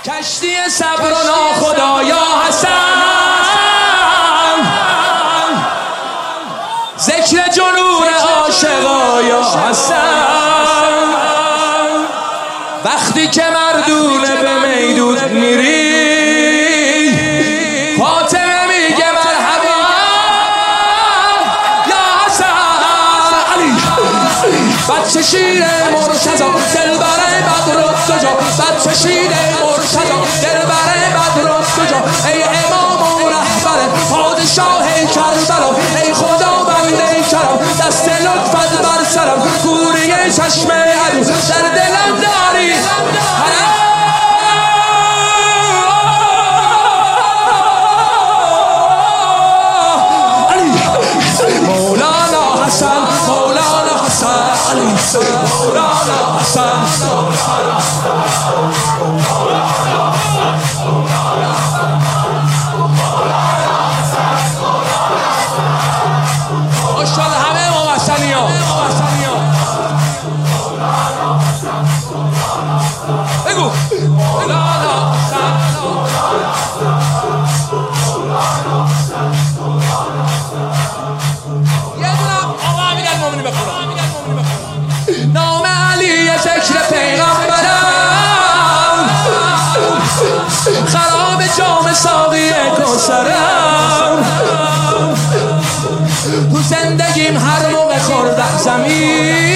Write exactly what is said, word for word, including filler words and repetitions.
کشتی صبر و ناخدایا حسن، ذکر جنون عاشقا یا حسن. وقتی که مردونه به میدود میری، فاطمه میگه مرحبا یا حسن. علی بچه شیر مرتضی دلبر بدر الدجا، بچه شیر مرتضی دلبر بدر الدجا، ای امام و رهبر پادشاه کربلا، ای خدا بنده کرم دست لطفت بر سرم، کوری چشم عدو در دلم داری. مولانا حسن، مولانا حسن، علی مولانا حسن. ماشاءالله همه ما حسنی ها. بگو مولانا حسن. نام علی ذکر پیغمبرم، خراب جام ساقی کوثرم. تو زندگیم هر موقع خوردم زمین،